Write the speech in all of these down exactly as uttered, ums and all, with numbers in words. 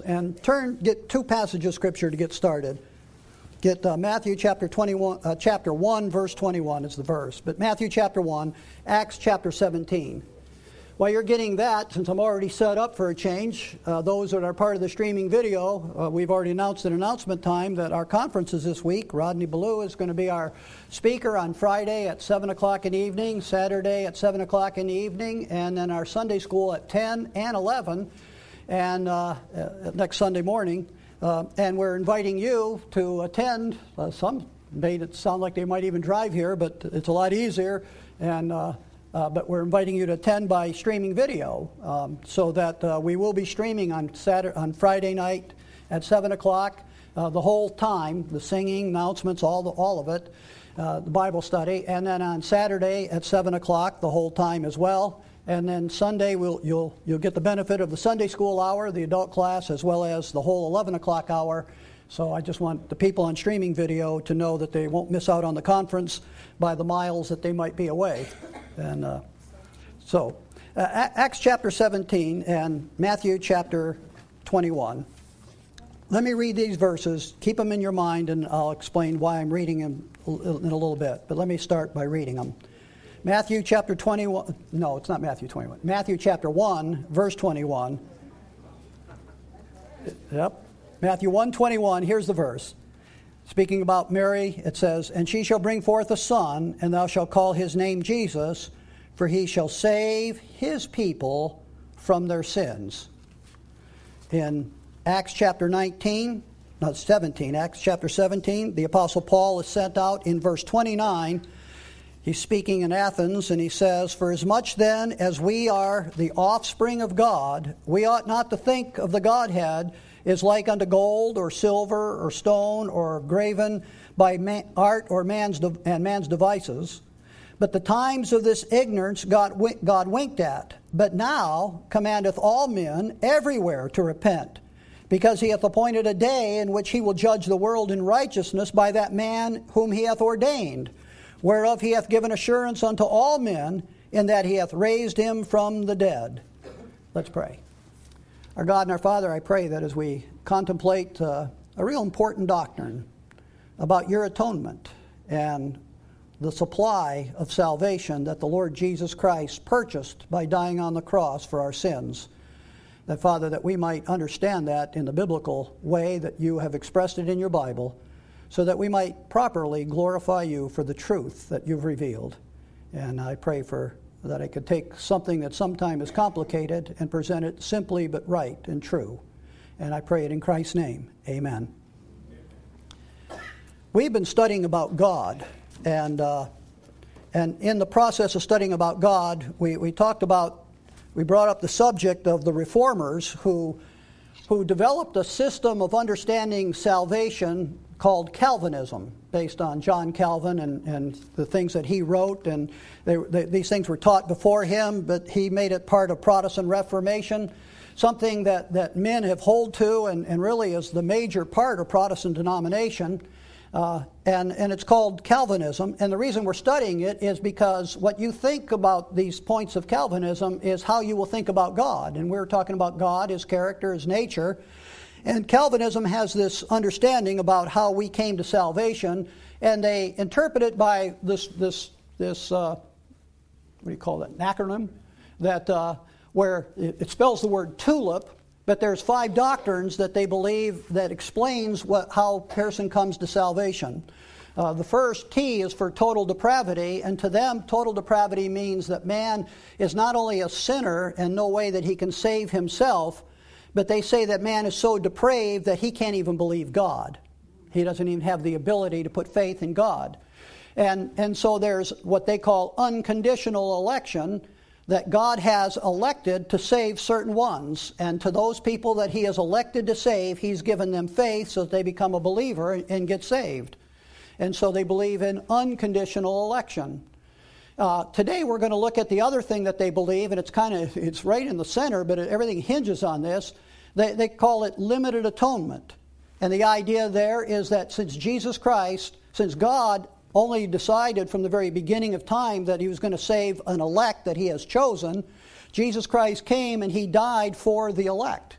and turn, get two passages of Scripture to get started. Get uh, Matthew chapter twenty-one, uh, chapter one, verse twenty-one is the verse. But Matthew chapter one, Acts chapter seventeen. While you're getting that, since I'm already set up for a change, uh, those that are part of the streaming video, uh, we've already announced at announcement time that our conference is this week. Rodney Ballou is going to be our speaker on Friday at seven o'clock in the evening, Saturday at seven o'clock in the evening, and then our Sunday school at ten and eleven, and uh, uh, next Sunday morning. Uh, and we're inviting you to attend. Uh, some made it sound like they might even drive here, but it's a lot easier. And uh, uh, but we're inviting you to attend by streaming video, um, so that uh, we will be streaming on Saturday, on Friday night at seven o'clock, uh, the whole time, the singing, announcements, all the, all of it, uh, the Bible study, and then on Saturday at seven o'clock, the whole time as well. And then Sunday, we'll, you'll you'll get the benefit of the Sunday school hour, the adult class, as well as the whole eleven o'clock hour. So I just want the people on streaming video to know that they won't miss out on the conference by the miles that they might be away. And uh, so, uh, Acts chapter seventeen and Matthew chapter twenty-one. Let me read these verses. Keep them in your mind, and I'll explain why I'm reading them in a little bit. But let me start by reading them. Matthew chapter twenty-one, no, it's not Matthew twenty-one. Matthew chapter one, verse twenty-one. Yep. Matthew one twenty-one, here's the verse. Speaking about Mary, it says, "And she shall bring forth a son, and thou shalt call his name Jesus, for he shall save his people from their sins." In Acts chapter nineteen, not seventeen, Acts chapter seventeen, the Apostle Paul is sent out in verse twenty-nine. He's speaking in Athens, and he says, "For as much then as we are the offspring of God, we ought not to think of the Godhead as like unto gold or silver or stone or graven by man, art or man's de- and man's devices. But the times of this ignorance God, wink, God winked at. But now commandeth all men everywhere to repent, because he hath appointed a day in which he will judge the world in righteousness by that man whom he hath ordained, whereof he hath given assurance unto all men, in that he hath raised him from the dead." Let's pray. Our God and our Father, I pray that as we contemplate uh, a real important doctrine about your atonement and the supply of salvation that the Lord Jesus Christ purchased by dying on the cross for our sins, that, Father, that we might understand that in the biblical way that you have expressed it in your Bible, so that we might properly glorify you for the truth that you've revealed. And I pray for that I could take something that sometimes is complicated and present it simply but right and true. And I pray it in Christ's name. Amen. We've been studying about God, and uh, and in the process of studying about God, we, we talked about, we brought up the subject of the reformers who who developed a system of understanding salvation called Calvinism, based on John Calvin and, and the things that he wrote. And they, they, these things were taught before him, but he made it part of Protestant Reformation, something that, that men have hold to and, and really is the major part of Protestant denomination. Uh, and, and it's called Calvinism. And the reason we're studying it is because what you think about these points of Calvinism is how you will think about God. And we're talking about God, his character, his nature. And Calvinism has this understanding about how we came to salvation, and they interpret it by this this this uh, what do you call that, an acronym, that uh, where it, it spells the word tulip, but there's five doctrines that they believe that explains what how a person comes to salvation. Uh, the first T is for total depravity, and to them, total depravity means that man is not only a sinner and no way that he can save himself, but they say that man is so depraved that he can't even believe God. He doesn't even have the ability to put faith in God. And, and so there's what they call unconditional election, that God has elected to save certain ones. And to those people that he has elected to save, he's given them faith so that they become a believer and get saved. And so they believe in unconditional election. Uh, today we're going to look at the other thing that they believe, and it's kind of, it's right in the center, but it, everything hinges on this. They, they call it limited atonement. And the idea there is that since Jesus Christ, since God only decided from the very beginning of time that he was going to save an elect that he has chosen, Jesus Christ came and he died for the elect.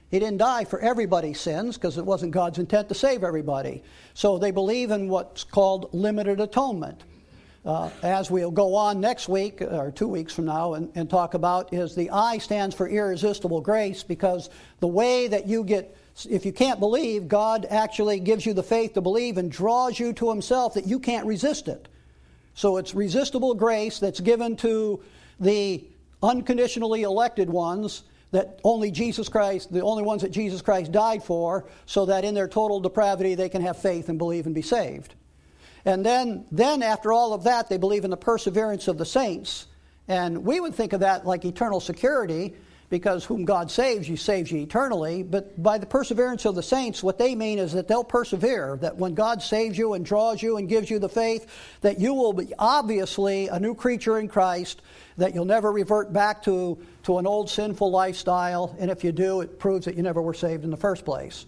He didn't die for everybody's sins because it wasn't God's intent to save everybody. So they believe in what's called limited atonement. Uh, as we'll go on next week, or two weeks from now, and, and talk about, is the I stands for irresistible grace, because the way that you get, if you can't believe, God actually gives you the faith to believe and draws you to himself that you can't resist it. So it's resistible grace that's given to the unconditionally elected ones, that only Jesus Christ, the only ones that Jesus Christ died for, so that in their total depravity they can have faith and believe and be saved. And then, then after all of that, they believe in the perseverance of the saints. And we would think of that like eternal security, because whom God saves, he saves you eternally. But by the perseverance of the saints, what they mean is that they'll persevere, that when God saves you and draws you and gives you the faith, that you will be obviously a new creature in Christ, that you'll never revert back to, to an old sinful lifestyle. And if you do, it proves that you never were saved in the first place.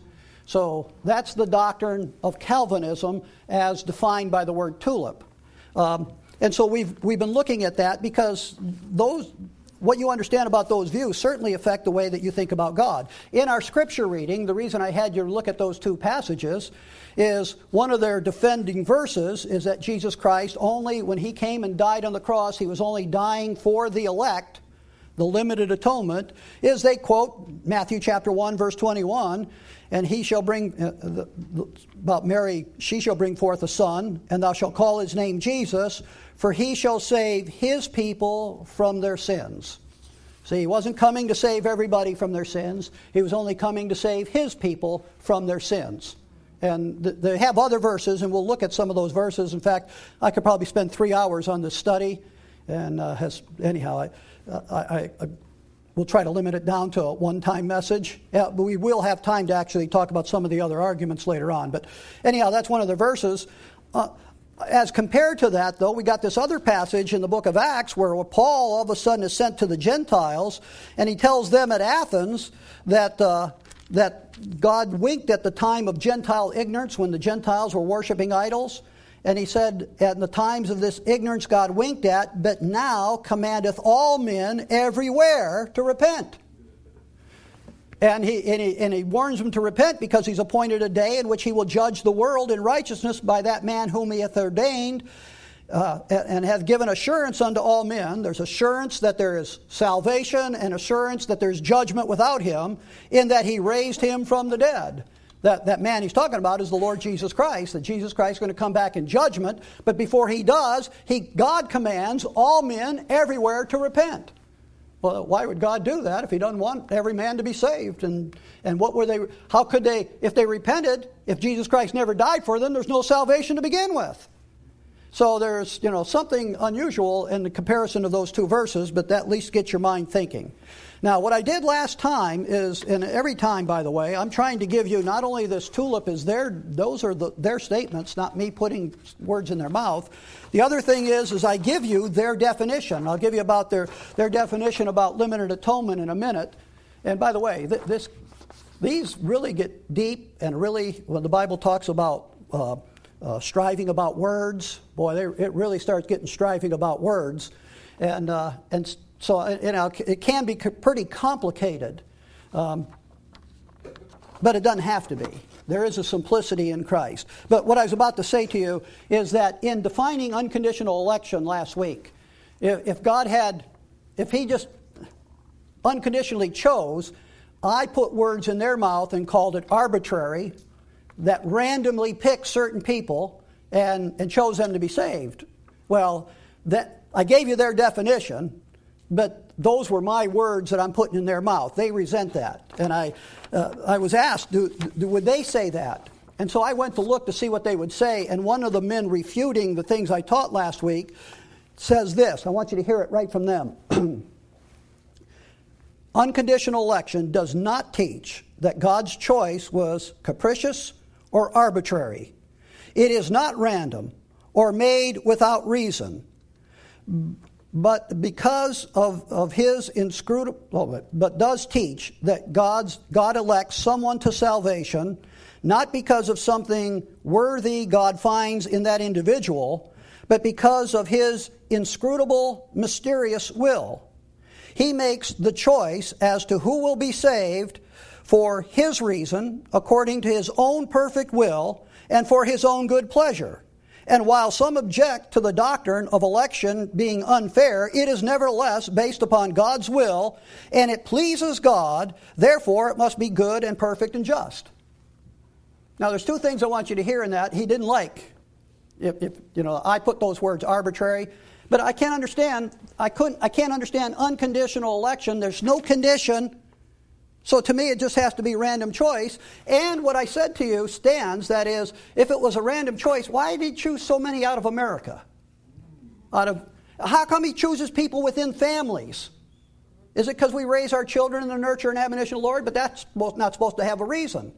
So that's the doctrine of Calvinism as defined by the word tulip. Um, and so we've we've been looking at that because those what you understand about those views certainly affect the way that you think about God. In our scripture reading, the reason I had you look at those two passages is one of their defending verses is that Jesus Christ only, when he came and died on the cross, he was only dying for the elect, the limited atonement, is they quote Matthew chapter one, verse twenty-one, and he shall bring, uh, the, the, about Mary, she shall bring forth a son, and thou shalt call his name Jesus, for he shall save his people from their sins. See, he wasn't coming to save everybody from their sins. He was only coming to save his people from their sins. And th- they have other verses, and we'll look at some of those verses. In fact, I could probably spend three hours on this study. And uh, has, anyhow, I, I, I, I we'll try to limit it down to a one-time message. Yeah, but we will have time to actually talk about some of the other arguments later on. But anyhow, that's one of the verses. Uh, as compared to that, though, we got this other passage in the book of Acts where Paul all of a sudden is sent to the Gentiles, and he tells them at Athens that uh, that God winked at the time of Gentile ignorance when the Gentiles were worshiping idols. And he said, at the times of this ignorance God winked at, but now commandeth all men everywhere to repent. And he, and he and he warns them to repent because he's appointed a day in which he will judge the world in righteousness by that man whom he hath ordained, uh, and hath given assurance unto all men. There's assurance that there is salvation and assurance that there's judgment without him, in that he raised him from the dead. That, that man he's talking about is the Lord Jesus Christ, that Jesus Christ is going to come back in judgment. But before he does, he God commands all men everywhere to repent. Well, why would God do that if he doesn't want every man to be saved? And and what were they, how could they, if they repented, if Jesus Christ never died for them, there's no salvation to begin with. So there's, you know, something unusual in the comparison of those two verses, but that at least gets your mind thinking. Now, what I did last time is, and every time, by the way, I'm trying to give you not only this tulip is their, those are the, their statements, not me putting words in their mouth. The other thing is, is I give you their definition. I'll give you about their, their definition about limited atonement in a minute. And by the way, th- this, these really get deep and really, when the Bible talks about uh, uh, striving about words, boy, they, it really starts getting striving about words. And, uh, and So, you know, it can be pretty complicated, um, but it doesn't have to be. There is a simplicity in Christ. But what I was about to say to you is that in defining unconditional election last week, if, if God had, if he just unconditionally chose, I put words in their mouth and called it arbitrary, that randomly picked certain people and, and chose them to be saved. Well, that I gave you their definition, but those were my words that I'm putting in their mouth. They resent that. And I uh, I was asked, do, do, would they say that? And so I went to look to see what they would say, and one of the men refuting the things I taught last week says this. I want you to hear it right from them. Unconditional election does not teach that God's choice was capricious or arbitrary. It is not random or made without reason. But because of, of his inscrutable, but does teach that God's God elects someone to salvation, not because of something worthy God finds in that individual, but because of his inscrutable, mysterious will. He makes the choice as to who will be saved for his reason, according to his own perfect will, and for his own good pleasure. And while some object to the doctrine of election being unfair, it is nevertheless based upon God's will, and it pleases God, therefore it must be good and perfect and just. Now there's two things I want you to hear in that he didn't like. If, if you know, I put those words arbitrary, but I can't understand, I couldn't I can't understand unconditional election. There's no condition. So to me, it just has to be random choice. And what I said to you stands, that is, if it was a random choice, why did he choose so many out of America? Out of How come he chooses people within families? Is it because we raise our children in the nurture and admonition of the Lord? But that's not supposed to have a reason.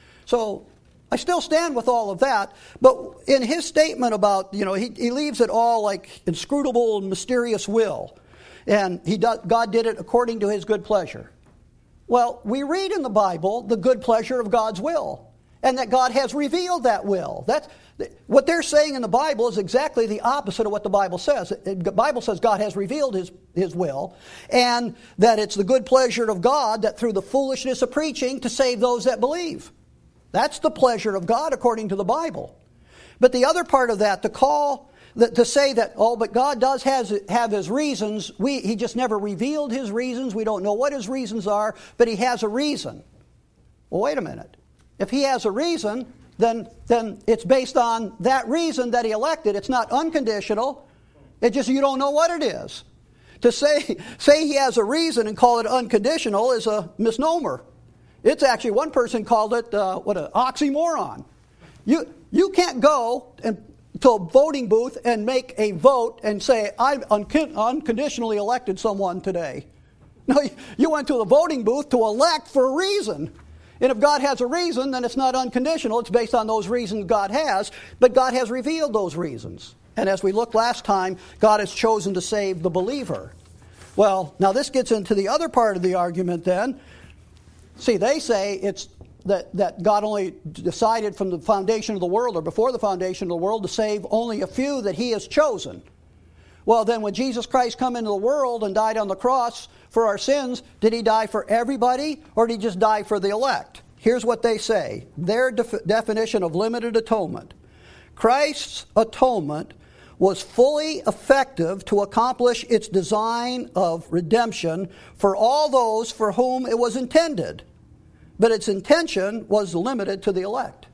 So I still stand with all of that. But in his statement about, you know, he, he leaves it all like inscrutable and mysterious will. And he does, God did it according to his good pleasure. Well, we read in the Bible the good pleasure of God's will, and that God has revealed that will. That's, what they're saying in the Bible is exactly the opposite of what the Bible says. The Bible says God has revealed his, his will, and that it's the good pleasure of God that through the foolishness of preaching to save those that believe. That's the pleasure of God according to the Bible. But the other part of that, to call... to say that, oh, but God does has, have his reasons. We, he just never revealed his reasons. We don't know what his reasons are, but he has a reason. Well, wait a minute. If he has a reason, then, then it's based on that reason that he elected. It's not unconditional. It's just you don't know what it is. To say, say he has a reason and call it unconditional is a misnomer. It's actually, one person called it, uh, what, an oxymoron. You, you can't go and... to a voting booth and make a vote and say, I've uncon- unconditionally elected someone today. No, you went to the voting booth to elect for a reason. And if God has a reason, then it's not unconditional. It's based on those reasons God has. But God has revealed those reasons. And as we looked last time, God has chosen to save the believer. Well, now this gets into the other part of the argument then. See, they say it's That, that God only decided from the foundation of the world, or before the foundation of the world, to save only a few that he has chosen. Well, then when Jesus Christ come into the world and died on the cross for our sins, did he die for everybody, or did he just die for the elect? Here's what they say. Their def- definition of limited atonement. Christ's atonement was fully effective to accomplish its design of redemption for all those for whom it was intended. But its intention was limited to the elect.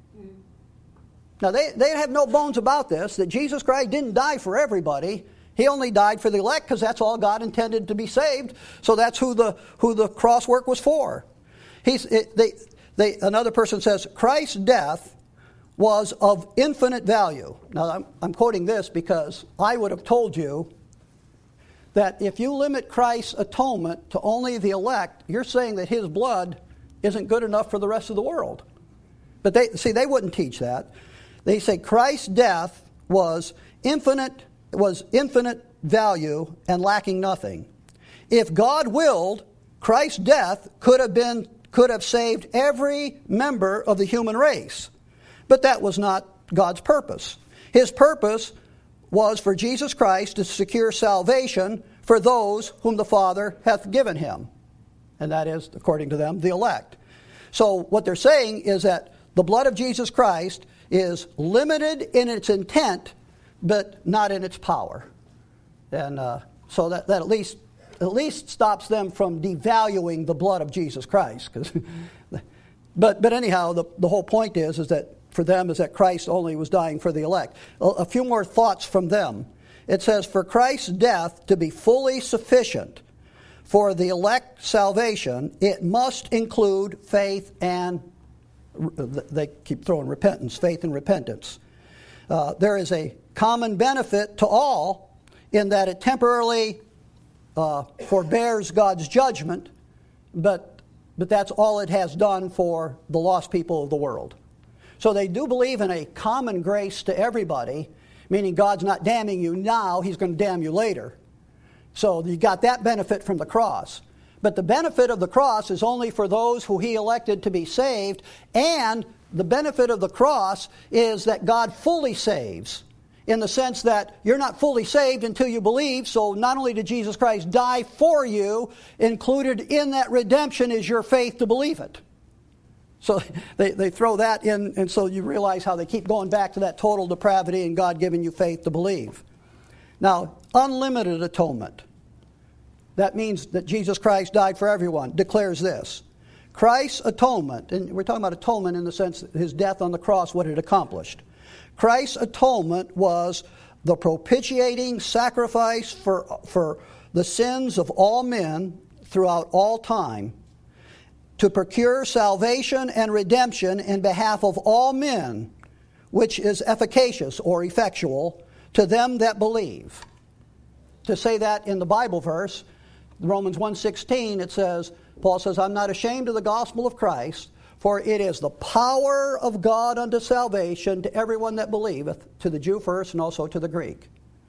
Now, they, they have no bones about this, that Jesus Christ didn't die for everybody. He only died for the elect because that's all God intended to be saved. So that's who the who the cross work was for. He's, it, they, they, another person says, Christ's death was of infinite value. Now, I'm, I'm quoting this because I would have told you that if you limit Christ's atonement to only the elect, you're saying that his blood isn't good enough for the rest of the world. But they see, they wouldn't teach that. They say Christ's death was infinite, was infinite value and lacking nothing. If God willed, Christ's death could have been could have saved every member of the human race. But that was not God's purpose. His purpose was for Jesus Christ to secure salvation for those whom the Father hath given him. And that is, according to them, the elect. So what they're saying is that the blood of Jesus Christ is limited in its intent, but not in its power. And uh, so that, that at least at least stops them from devaluing the blood of Jesus Christ. but but anyhow, the, the whole point is, is that for them is that Christ only was dying for the elect. A, a few more thoughts from them. It says, for Christ's death to be fully sufficient for the elect salvation, it must include faith and, they keep throwing repentance, faith and repentance. Uh, there is a common benefit to all in that it temporarily uh, forbears God's judgment, but, but that's all it has done for the lost people of the world. So they do believe in a common grace to everybody, meaning God's not damning you now, he's going to damn you later. So you got that benefit from the cross. But the benefit of the cross is only for those who he elected to be saved. And the benefit of the cross is that God fully saves. in the sense that you're not fully saved until you believe. So not only did Jesus Christ die for you, included in that redemption is your faith to believe it. So they, they throw that in, and so you realize how they keep going back to that total depravity and God giving you faith to believe. Now, unlimited atonement. That means that Jesus Christ died for everyone, declares this. Christ's atonement, and we're talking about atonement in the sense that his death on the cross, what it accomplished. Christ's atonement was the propitiating sacrifice for, for the sins of all men throughout all time, to procure salvation and redemption in behalf of all men, which is efficacious or effectual to them that believe. To say that in the Bible verse, Romans one sixteen, it says, Paul says, I'm not ashamed of the gospel of Christ, for it is the power of God unto salvation to everyone that believeth, to the Jew first and also to the Greek.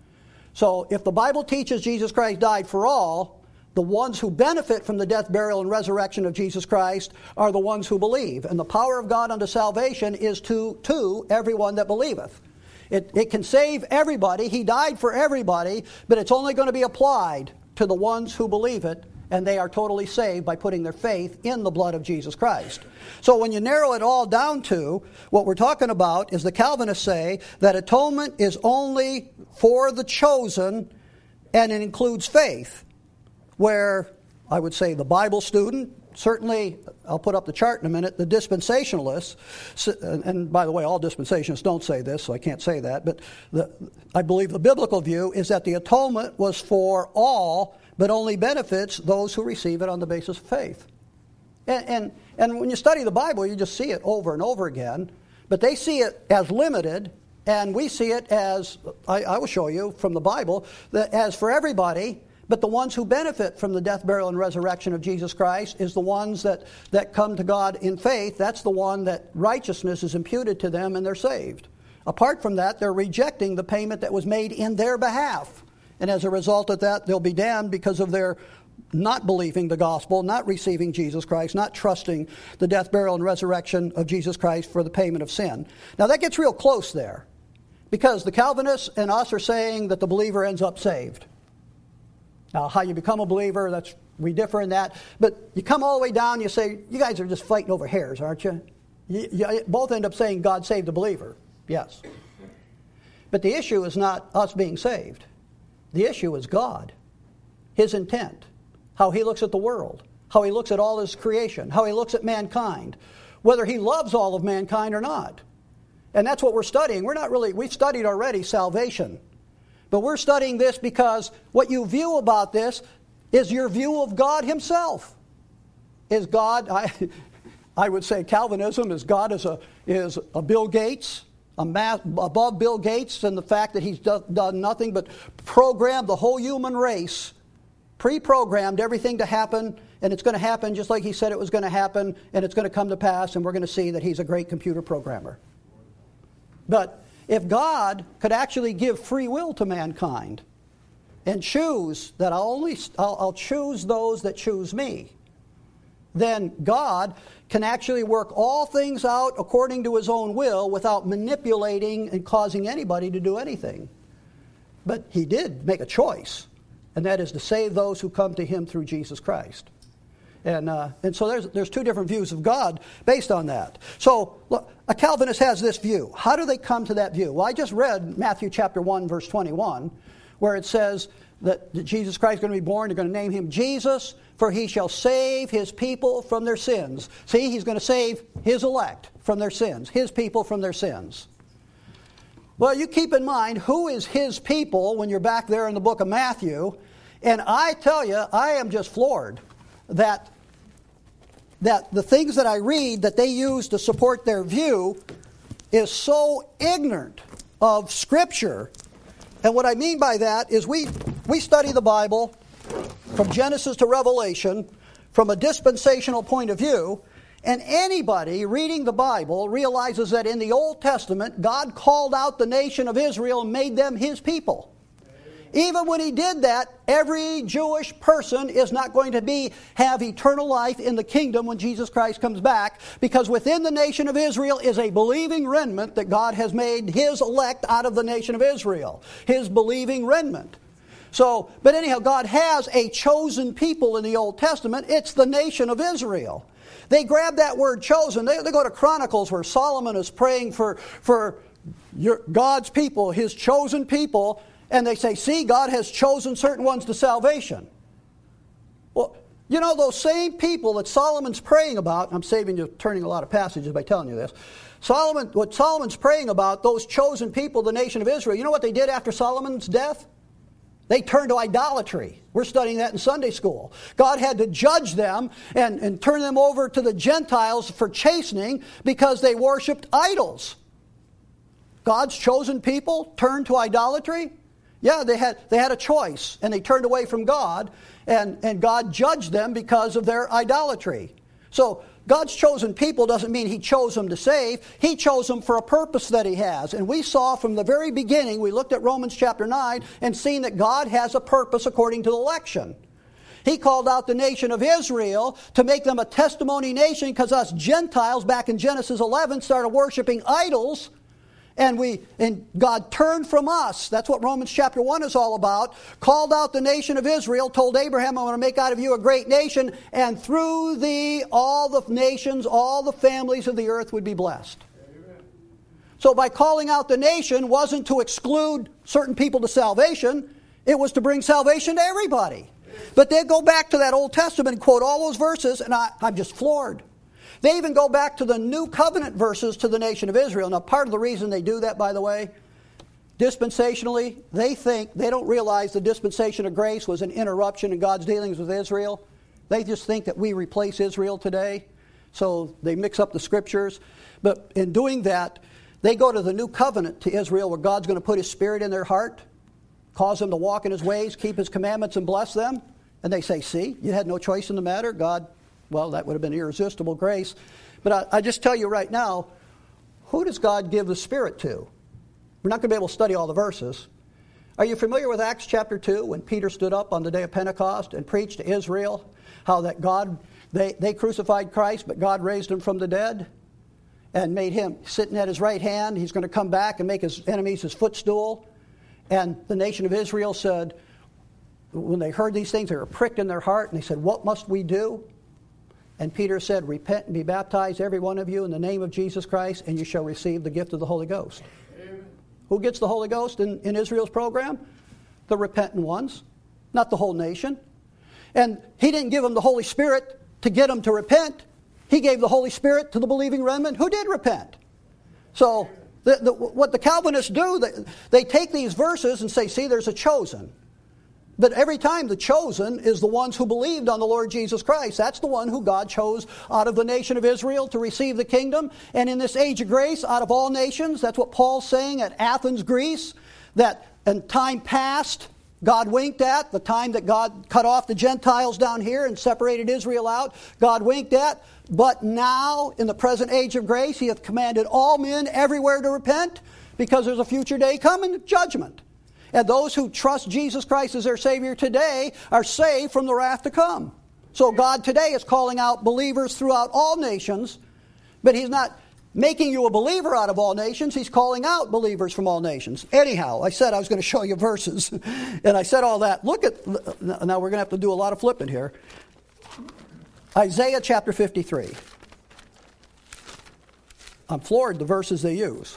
So if the Bible teaches Jesus Christ died for all, the ones who benefit from the death, burial, and resurrection of Jesus Christ are the ones who believe. And the power of God unto salvation is to, to everyone that believeth. It, it can save everybody. He died for everybody, but it's only going to be applied to the ones who believe it, and they are totally saved by putting their faith in the blood of Jesus Christ. So when you narrow it all down to, what we're talking about is the Calvinists say that atonement is only for the chosen, and it includes faith. Where I would say the Bible student, certainly, I'll put up the chart in a minute, the dispensationalists, and by the way, all dispensationalists don't say this, so I can't say that, but the, I believe the biblical view is that the atonement was for all, but only benefits those who receive it on the basis of faith. And, and, and when you study the Bible, you just see it over and over again, but they see it as limited, and we see it as, I, I will show you from the Bible, that as for everybody. But the ones who benefit from the death, burial, and resurrection of Jesus Christ is the ones that, that come to God in faith. That's the one that righteousness is imputed to them and they're saved. Apart from that, they're rejecting the payment that was made in their behalf. And as a result of that, they'll be damned because of their not believing the gospel, not receiving Jesus Christ, not trusting the death, burial, and resurrection of Jesus Christ for the payment of sin. Now that gets real close there, because the Calvinists and us are saying that the believer ends up saved. Now, how you become a believer, that's we differ in that. But you come all the way down, you say, you guys are just fighting over hairs, aren't you? You, you both end up saying God saved the believer. Yes. But the issue is not us being saved. The issue is God, his intent, how he looks at the world, how he looks at all his creation, how he looks at mankind, whether he loves all of mankind or not. And that's what we're studying. We're not really, we've studied already salvation. But we're studying this because what you view about this is your view of God himself. Is God, I, I would say Calvinism, is God is a, is a Bill Gates, a mass, above Bill Gates, and the fact that he's do, done nothing but program the whole human race, pre-programmed everything to happen, and it's going to happen just like he said it was going to happen, and it's going to come to pass, and we're going to see that he's a great computer programmer. But if God could actually give free will to mankind and choose that I'll only I'll, I'll choose those that choose me, then God can actually work all things out according to his own will without manipulating and causing anybody to do anything. But he did make a choice, and that is to save those who come to him through Jesus Christ. And uh, and so there's there's two different views of God based on that. So look, a Calvinist has this view. How do they come to that view? Well, I just read Matthew chapter one, verse twenty-one, where it says that Jesus Christ is going to be born. They're going to name him Jesus, for he shall save his people from their sins. See, he's going to save his elect from their sins, his people from their sins. Well, you keep in mind who is his people when you're back there in the book of Matthew. And I tell you, I am just floored that that the things that I read that they use to support their view is so ignorant of Scripture. And what I mean by that is we, we study the Bible from Genesis to Revelation from a dispensational point of view, and anybody reading the Bible realizes that in the Old Testament, God called out the nation of Israel and made them his people. even when he did that, every Jewish person is not going to be have eternal life in the kingdom when Jesus Christ comes back, because within the nation of Israel is a believing remnant that God has made his elect out of the nation of Israel. His believing remnant. So, but anyhow, God has a chosen people in the Old Testament. It's the nation of Israel. They grab that word chosen. They, they go to Chronicles where Solomon is praying for, for your, God's people, his chosen people, and they say, see, God has chosen certain ones to salvation. Well, you know, those same people that Solomon's praying about, I'm saving you turning a lot of passages by telling you this. Solomon, what Solomon's praying about, those chosen people, the nation of Israel, you know what they did after Solomon's death? They turned to idolatry. We're studying that in Sunday school. God had to judge them and, and turn them over to the Gentiles for chastening because they worshipped idols. God's chosen people turned to idolatry? Yeah, they had they had a choice, and they turned away from God, and, and God judged them because of their idolatry. So God's chosen people doesn't mean he chose them to save. He chose them for a purpose that he has. And we saw from the very beginning, we looked at Romans chapter nine and seen that God has a purpose according to the election. He called out the nation of Israel to make them a testimony nation because us Gentiles back in Genesis eleven started worshiping idols. And we and God turned from us. That's what Romans chapter one is all about. Called out the nation of Israel, told Abraham, I'm going to make out of you a great nation, and through thee all the nations, all the families of the earth would be blessed. Amen. So by calling out the nation wasn't to exclude certain people to salvation. It was to bring salvation to everybody. But they go back to that Old Testament and quote all those verses, and I, I'm just floored. They even go back to the New Covenant verses to the nation of Israel. Now, part of the reason they do that, by the way, dispensationally, they think, they don't realize the dispensation of grace was an interruption in God's dealings with Israel. They just think that we replace Israel today. So they mix up the scriptures. But in doing that, they go to the New Covenant to Israel where God's going to put his Spirit in their heart, cause them to walk in his ways, keep his commandments, and bless them. And they say, see, you had no choice in the matter. God... Well, that would have been irresistible grace. But I, I just tell you right now, who does God give the Spirit to? We're not going to be able to study all the verses. Are you familiar with Acts chapter two when Peter stood up on the day of Pentecost and preached to Israel how that God, they, they crucified Christ, but God raised him from the dead and made him sitting at his right hand. He's going to come back and make his enemies his footstool. And the nation of Israel said, when they heard these things, they were pricked in their heart, and they said, what must we do? And Peter said, repent and be baptized, every one of you, in the name of Jesus Christ, and you shall receive the gift of the Holy Ghost. Amen. Who gets the Holy Ghost in, in Israel's program? The repentant ones, not the whole nation. And he didn't give them the Holy Spirit to get them to repent. He gave the Holy Spirit to the believing remnant who did repent. So the, the, what the Calvinists do, they, they take these verses and say, see, there's a chosen. But every time the chosen is the ones who believed on the Lord Jesus Christ. That's the one who God chose out of the nation of Israel to receive the kingdom. And in this age of grace, out of all nations, that's what Paul's saying at Athens, Greece, that in time past, God winked at, the time that God cut off the Gentiles down here and separated Israel out, God winked at. But now, in the present age of grace, he hath commanded all men everywhere to repent, because there's a future day coming, judgment. And those who trust Jesus Christ as their Savior today are saved from the wrath to come. So God today is calling out believers throughout all nations, but he's not making you a believer out of all nations. He's calling out believers from all nations. Anyhow, I said I was going to show you verses, and I said all that. Look at, now we're going to have to do a lot of flipping here. Isaiah chapter fifty-three. I'm floored the verses they use.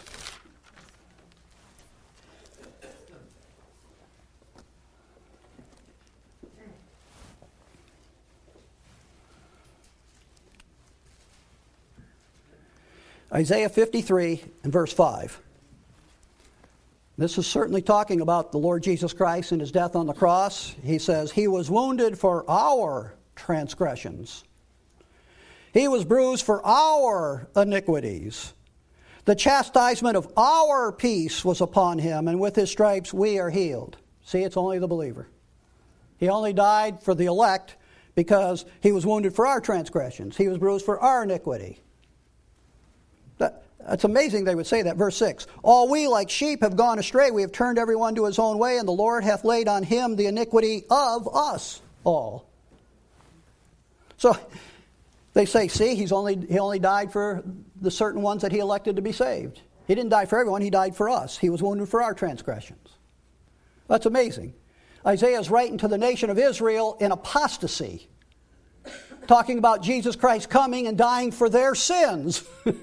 Isaiah fifty-three and verse five. This is certainly talking about the Lord Jesus Christ and his death on the cross. He says, he was wounded for our transgressions. He was bruised for our iniquities. The chastisement of our peace was upon him, and with his stripes we are healed. See, it's only the believer. He only died for the elect because he was wounded for our transgressions. He was bruised for our iniquity. It's amazing they would say that. Verse six. All we like sheep have gone astray. We have turned everyone to his own way, and the Lord hath laid on him the iniquity of us all. So they say, see, he's only he only died for the certain ones that he elected to be saved. He didn't die for everyone. He died for us. He was wounded for our transgressions. That's amazing. Isaiah is writing to the nation of Israel in apostasy, talking about Jesus Christ coming and dying for their sins.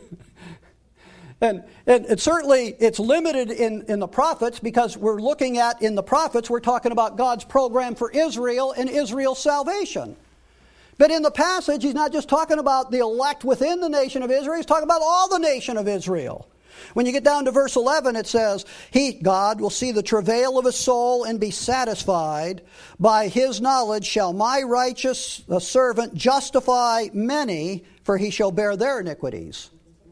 and, and it certainly it's limited in, in the prophets, because we're looking at, in the prophets, we're talking about God's program for Israel and Israel's salvation. But in the passage, he's not just talking about the elect within the nation of Israel, he's talking about all the nation of Israel. When you get down to verse eleven, it says, He, God, will see the travail of his soul and be satisfied. By his knowledge shall my righteous servant justify many, for he shall bear their iniquities.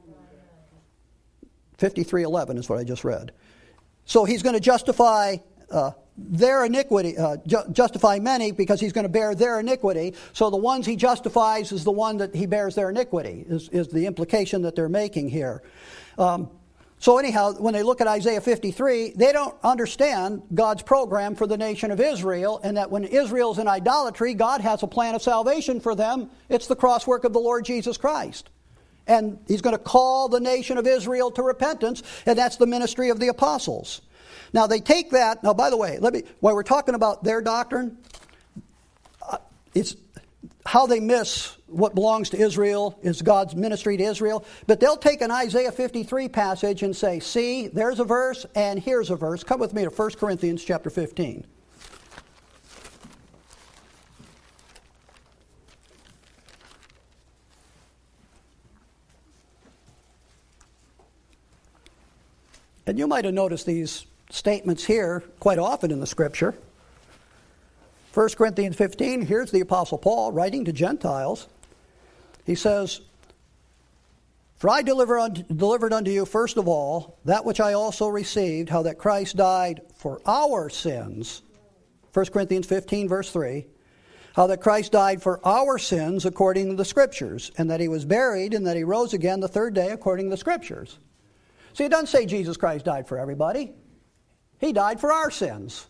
fifty-three eleven is what I just read. So he's going to justify uh, their iniquity, uh, ju- justify many, because he's going to bear their iniquity. So the ones he justifies is the one that he bears their iniquity, is, is the implication that they're making here. Um, so anyhow, when they look at Isaiah fifty-three, they don't understand God's program for the nation of Israel, and that when Israel's in idolatry, God has a plan of salvation for them. It's the crosswork of the Lord Jesus Christ. And he's going to call the nation of Israel to repentance, and that's the ministry of the apostles. Now they take that, now by the way, let me, while we're talking about their doctrine, uh, it's how they miss what belongs to Israel is God's ministry to Israel. But they'll take an Isaiah fifty-three passage and say, see, there's a verse and here's a verse. Come with me to First Corinthians chapter fifteen. And you might have noticed these statements here quite often in the Scripture. First Corinthians fifteen, here's the Apostle Paul writing to Gentiles. He says, For I deliver unto, delivered unto you first of all that which I also received, how that Christ died for our sins. First Corinthians fifteen, verse three. How that Christ died for our sins according to the Scriptures, and that he was buried, and that he rose again the third day according to the Scriptures. See, it doesn't say Jesus Christ died for everybody. He died for our sins.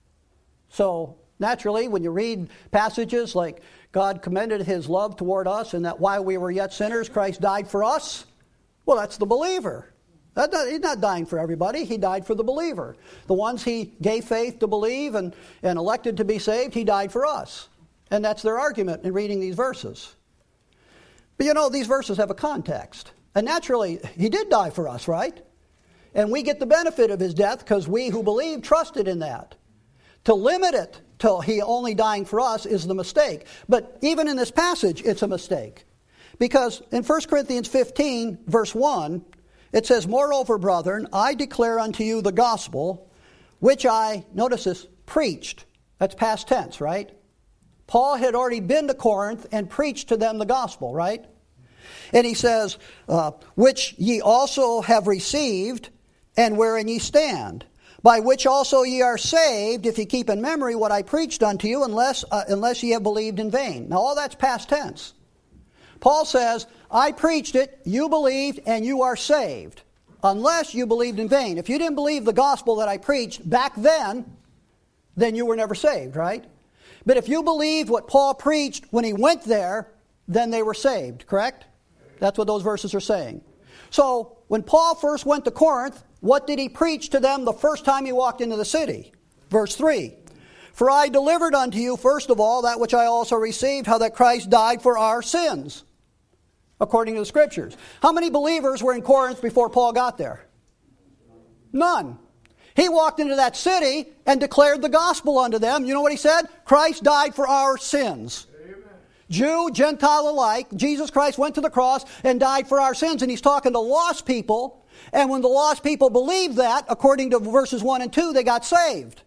So, naturally, when you read passages like God commended his love toward us, and that while we were yet sinners, Christ died for us, well, that's the believer. That, that, he's not dying for everybody. He died for the believer. The ones he gave faith to believe and, and elected to be saved, he died for us. And that's their argument in reading these verses. But you know, these verses have a context. And naturally, he did die for us, right? And we get the benefit of his death because we who believe trusted in that. To limit it to he only dying for us is the mistake. But even in this passage, it's a mistake. Because in First Corinthians fifteen, verse one, it says, Moreover, brethren, I declare unto you the gospel, which I, notice this, preached. That's past tense, right? Paul had already been to Corinth and preached to them the gospel, right? And he says, uh, which ye also have received, and wherein ye stand, by which also ye are saved, if ye keep in memory what I preached unto you, unless uh, unless ye have believed in vain. Now all that's past tense. Paul says, I preached it, you believed, and you are saved, unless you believed in vain. If you didn't believe the gospel that I preached back then, then you were never saved, right? But if you believed what Paul preached when he went there, then they were saved, correct? That's what those verses are saying. So, when Paul first went to Corinth, what did he preach to them the first time he walked into the city? Verse three. For I delivered unto you first of all that which I also received, how that Christ died for our sins, according to the Scriptures. How many believers were in Corinth before Paul got there? None. He walked into that city and declared the gospel unto them. You know what he said? Christ died for our sins. Jew, Gentile alike, Jesus Christ went to the cross and died for our sins. And he's talking to lost people. And when the lost people believed that, according to verses one and two, they got saved.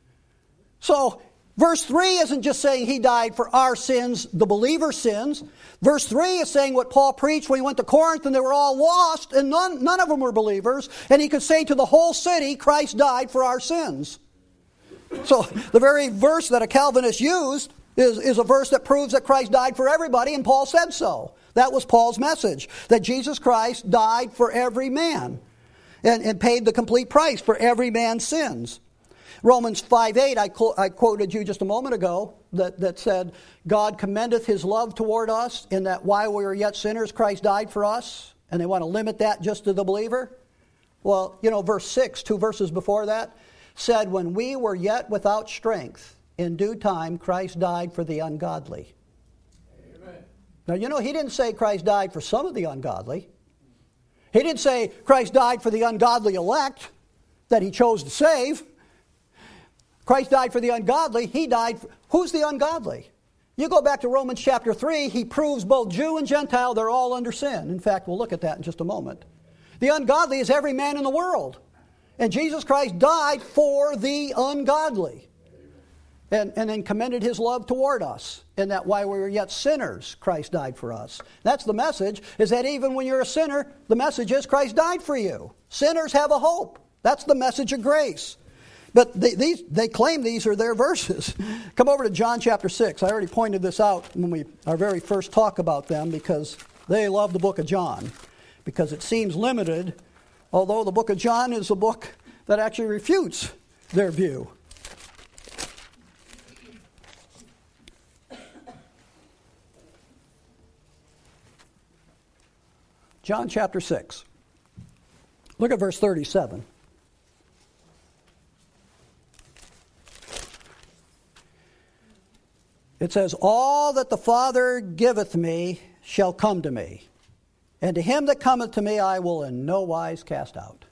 So, verse three isn't just saying he died for our sins, the believer's sins. Verse three is saying what Paul preached when he went to Corinth and they were all lost and none, none of them were believers. And he could say to the whole city, Christ died for our sins. So, the very verse that a Calvinist used Is, is a verse that proves that Christ died for everybody, and Paul said so. That was Paul's message, that Jesus Christ died for every man and, and paid the complete price for every man's sins. Romans five eight, I, co- I quoted you just a moment ago, that, that said, God commendeth his love toward us in that while we were yet sinners, Christ died for us. And they want to limit that just to the believer. Well, you know, verse six, two verses before that, said, when we were yet without strength, in due time Christ died for the ungodly. Amen. Now, you know, he didn't say Christ died for some of the ungodly. He didn't say Christ died for the ungodly elect that he chose to save. Christ died for the ungodly. He died for... Who's the ungodly? You go back to Romans chapter three, he proves both Jew and Gentile, they're all under sin. In fact, we'll look at that in just a moment. The ungodly is every man in the world. And Jesus Christ died for the ungodly. And, and then commended his love toward us. In that while we were yet sinners, Christ died for us. That's the message, is that even when you're a sinner, the message is Christ died for you. Sinners have a hope. That's the message of grace. But they, these, they claim these are their verses. Come over to John chapter six. I already pointed this out when we our very first talk about them, because they love the book of John. Because it seems limited, although the book of John is a book that actually refutes their view. John chapter six. Look at verse thirty-seven. It says, all that the Father giveth me shall come to me, and to him that cometh to me I will in no wise cast out.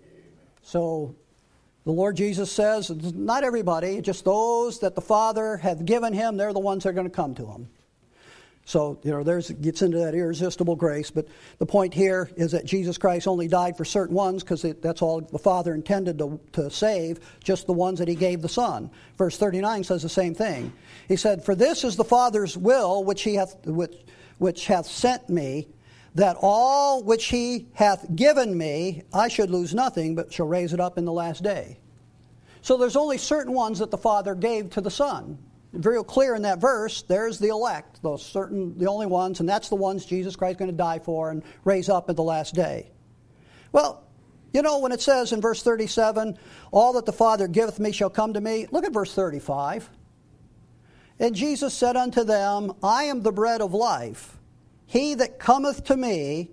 So the Lord Jesus says, not everybody, just those that the Father hath given him, they're the ones that are going to come to him. So, you know, there's gets into that irresistible grace. But the point here is that Jesus Christ only died for certain ones because that's all the Father intended to, to save, just the ones that he gave the Son. Verse thirty-nine says the same thing. He said, for this is the Father's will which he hath which, which hath sent me, that all which he hath given me I should lose nothing, but shall raise it up in the last day. So there's only certain ones that the Father gave to the Son. Very clear in that verse, there's the elect, those certain, the only ones, and that's the ones Jesus Christ is going to die for and raise up at the last day. Well, you know, when it says in verse thirty-seven, all that the Father giveth me shall come to me, look at verse thirty-five. And Jesus said unto them, I am the bread of life. He that cometh to me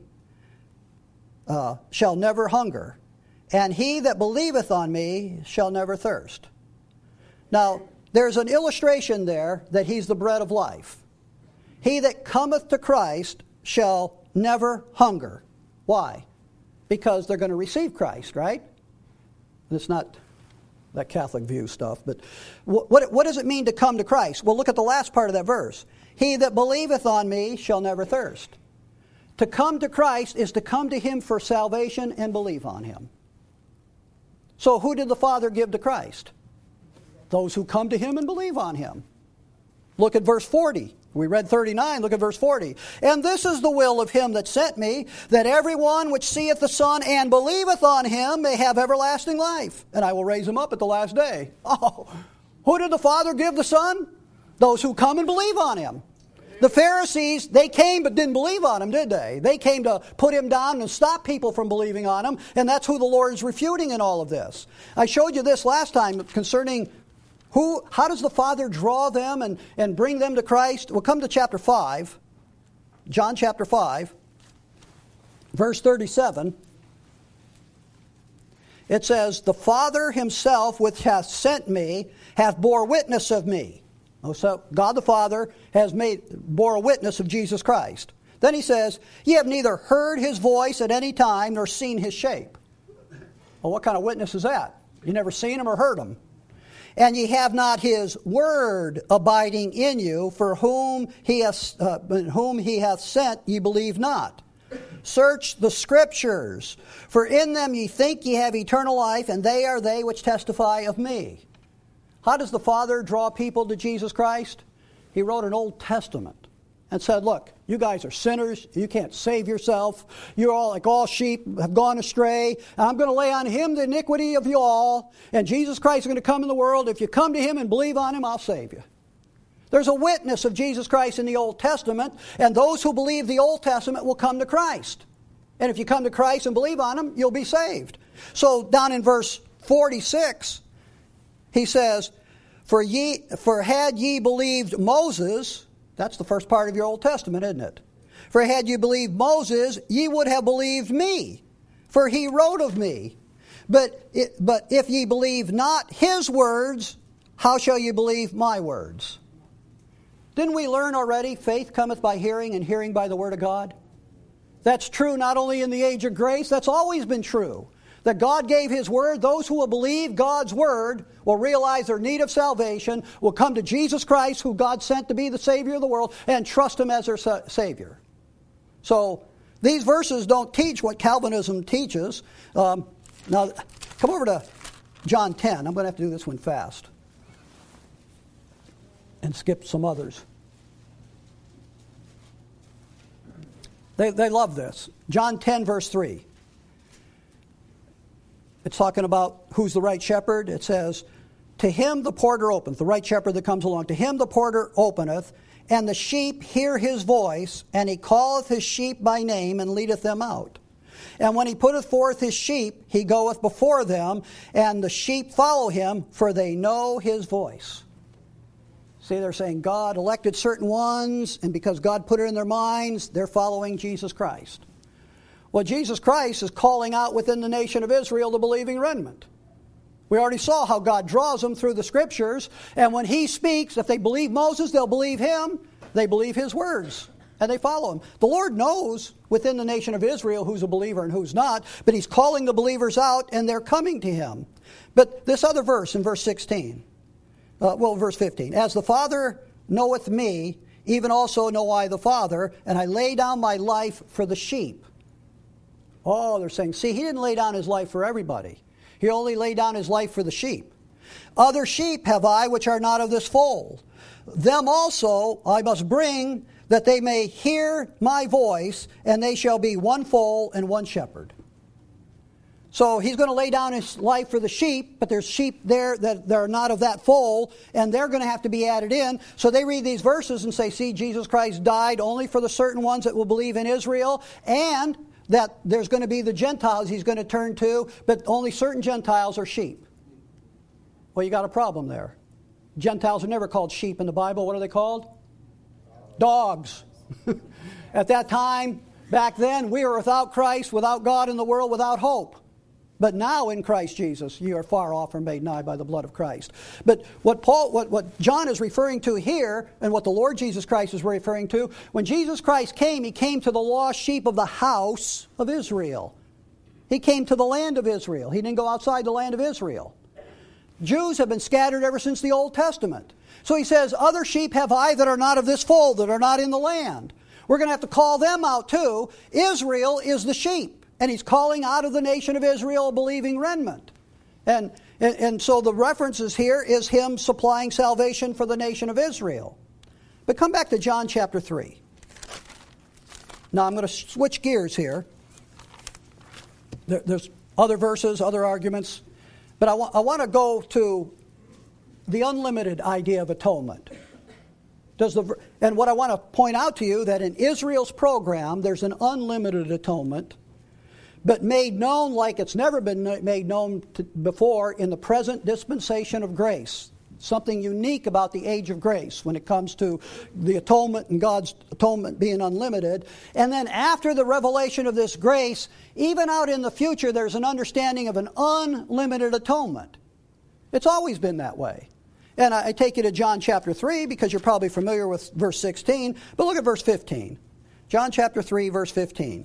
uh, shall never hunger, and he that believeth on me shall never thirst. Now, there's an illustration there that he's the bread of life. He that cometh to Christ shall never hunger. Why? Because they're going to receive Christ, right? It's not that Catholic view stuff, but what, what, what does it mean to come to Christ? Well, look at the last part of that verse. He that believeth on me shall never thirst. To come to Christ is to come to him for salvation and believe on him. So who did the Father give to Christ? Those who come to him and believe on him. Look at verse forty. We read thirty-nine, look at verse forty. And this is the will of him that sent me, that every one which seeth the Son and believeth on him may have everlasting life, and I will raise him up at the last day. Oh, who did the Father give the Son? Those who come and believe on him. The Pharisees, they came but didn't believe on him, did they? They came to put him down and stop people from believing on him, and that's who the Lord is refuting in all of this. I showed you this last time concerning Who? How does the Father draw them and, and bring them to Christ? We'll come to chapter five, John chapter five, verse thirty-seven. It says, the Father himself which hath sent me hath bore witness of me. Oh, so God the Father has made bore a witness of Jesus Christ. Then he says, ye have neither heard his voice at any time nor seen his shape. Well, what kind of witness is that? You never seen him or heard him. And ye have not his word abiding in you, for whom he hath, uh, whom he hath sent ye believe not. Search the Scriptures, for in them ye think ye have eternal life, and they are they which testify of me. How does the Father draw people to Jesus Christ? He wrote an Old Testament and said, look, you guys are sinners. You can't save yourself. You're all like all sheep have gone astray. I'm going to lay on him the iniquity of you all. And Jesus Christ is going to come in the world. If you come to him and believe on him, I'll save you. There's a witness of Jesus Christ in the Old Testament, and those who believe the Old Testament will come to Christ. And if you come to Christ and believe on Him, you'll be saved. So down in verse forty-six, he says, For ye, for had ye believed Moses, that's the first part of your Old Testament, isn't it? For had you believed Moses, ye would have believed me, for he wrote of me. But, it, but if ye believe not his words, how shall you believe my words? Didn't we learn already, faith cometh by hearing, and hearing by the word of God? That's true not only in the age of grace, that's always been true. That God gave His word, those who will believe God's word will realize their need of salvation, will come to Jesus Christ, who God sent to be the Savior of the world, and trust Him as their sa- Savior. So, these verses don't teach what Calvinism teaches. Um, now, come over to John ten. I'm going to have to do this one fast. And skip some others. They, they love this. John ten, verse three. It's talking about who's the right shepherd. It says, To him the porter openeth, the right shepherd that comes along. To him the porter openeth, and the sheep hear his voice, and he calleth his sheep by name, and leadeth them out. And when he putteth forth his sheep, he goeth before them, and the sheep follow him, for they know his voice. See, they're saying God elected certain ones, and because God put it in their minds, they're following Jesus Christ. Well, Jesus Christ is calling out within the nation of Israel the believing remnant. We already saw how God draws them through the Scriptures, and when He speaks, if they believe Moses, they'll believe Him. They believe His words, and they follow Him. The Lord knows within the nation of Israel who's a believer and who's not, but He's calling the believers out, and they're coming to Him. But this other verse in verse sixteen, uh, well, verse fifteen, As the Father knoweth me, even also know I the Father, and I lay down my life for the sheep. Oh, they're saying, see, He didn't lay down His life for everybody. He only laid down His life for the sheep. Other sheep have I which are not of this fold. Them also I must bring, that they may hear my voice, and they shall be one fold and one shepherd. So He's going to lay down His life for the sheep, but there's sheep there that they're not of that fold, and they're going to have to be added in. So they read these verses and say, see, Jesus Christ died only for the certain ones that will believe in Israel, and that there's going to be the Gentiles He's going to turn to, but only certain Gentiles are sheep. Well, you got a problem there. Gentiles are never called sheep in the Bible. What are they called? Dogs. At that time, back then, we were without Christ, without God in the world, without hope. But now in Christ Jesus, you are far off or made nigh by the blood of Christ. But what Paul, what, what John is referring to here, and what the Lord Jesus Christ is referring to, when Jesus Christ came, He came to the lost sheep of the house of Israel. He came to the land of Israel. He didn't go outside the land of Israel. Jews have been scattered ever since the Old Testament. So He says, other sheep have I that are not of this fold, that are not in the land. We're going to have to call them out too. Israel is the sheep. And He's calling out of the nation of Israel a believing remnant. And, and, and so the references here is Him supplying salvation for the nation of Israel. But come back to John chapter three. Now I'm going to switch gears here. There, there's other verses, other arguments. But I, wa- I want to go to the unlimited idea of atonement. Does the, and what I want to point out to you, that in Israel's program, there's an unlimited atonement, but made known like it's never been made known to before in the present dispensation of grace. Something unique about the age of grace when it comes to the atonement and God's atonement being unlimited. And then after the revelation of this grace, even out in the future, there's an understanding of an unlimited atonement. It's always been that way. And I take you to John chapter three because you're probably familiar with verse sixteen. But look at verse fifteen. John chapter three, verse fifteen.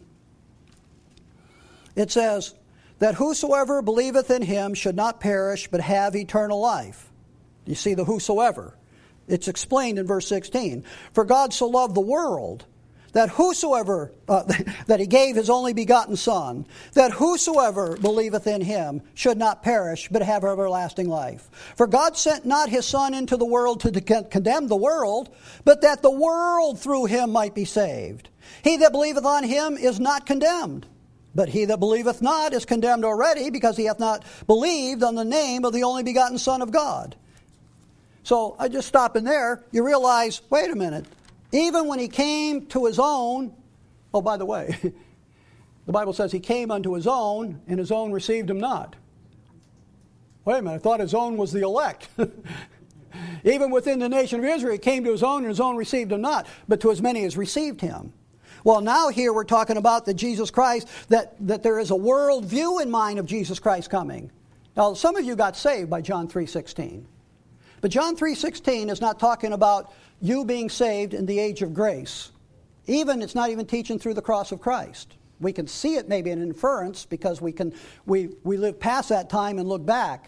It says, that whosoever believeth in Him should not perish, but have eternal life. You see the whosoever. It's explained in verse sixteen. For God so loved the world, that whosoever, uh, that He gave His only begotten Son, that whosoever believeth in Him should not perish, but have everlasting life. For God sent not His Son into the world to de- condemn the world, but that the world through Him might be saved. He that believeth on Him is not condemned. But he that believeth not is condemned already, because he hath not believed on the name of the only begotten Son of God. So I just stop in there. You realize, wait a minute. Even when he came to his own, oh, by the way, the Bible says he came unto his own, and his own received him not. Wait a minute, I thought his own was the elect. Even within the nation of Israel, he came to his own, and his own received him not, but to as many as received him. Well, now here we're talking about that Jesus Christ, that, that there is a world view in mind of Jesus Christ coming. Now, some of you got saved by John three sixteen. But John three sixteen is not talking about you being saved in the age of grace. Even, it's not even teaching through the cross of Christ. We can see it maybe in inference because we can we, we live past that time and look back.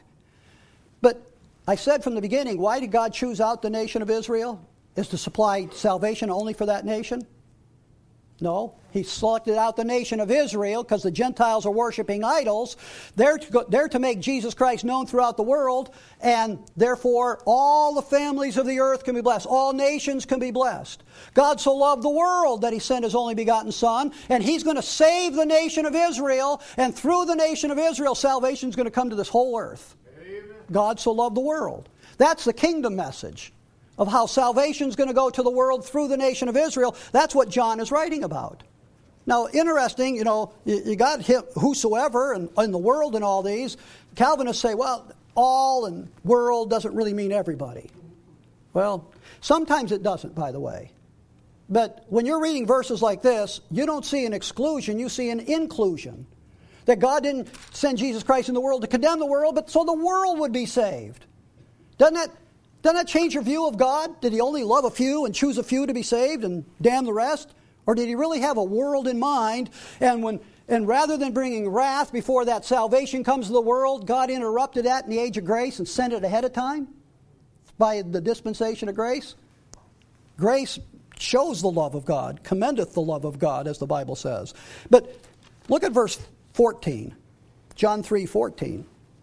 But I said from the beginning, why did God choose out the nation of Israel? Is to supply salvation only for that nation? No. He selected out the nation of Israel because the Gentiles are worshiping idols. They're to, go, they're to make Jesus Christ known throughout the world, and therefore all the families of the earth can be blessed. All nations can be blessed. God so loved the world that he sent his only begotten Son, and he's going to save the nation of Israel, and through the nation of Israel, salvation is going to come to this whole earth. Amen. God so loved the world. That's the kingdom message of how salvation is going to go to the world through the nation of Israel. That's what John is writing about. Now, interesting, you know, you, you got him, whosoever and in the world and all these. Calvinists say, well, all and world doesn't really mean everybody. Well, sometimes it doesn't, by the way. But when you're reading verses like this, you don't see an exclusion, you see an inclusion. That God didn't send Jesus Christ in the world to condemn the world, but so the world would be saved. Doesn't that Doesn't that change your view of God? Did he only love a few and choose a few to be saved and damn the rest? Or did he really have a world in mind? And when and rather than bringing wrath before that salvation comes to the world, God interrupted that in the age of grace and sent it ahead of time by the dispensation of grace? Grace shows the love of God, commendeth the love of God, as the Bible says. But look at verse fourteen, John three fourteen.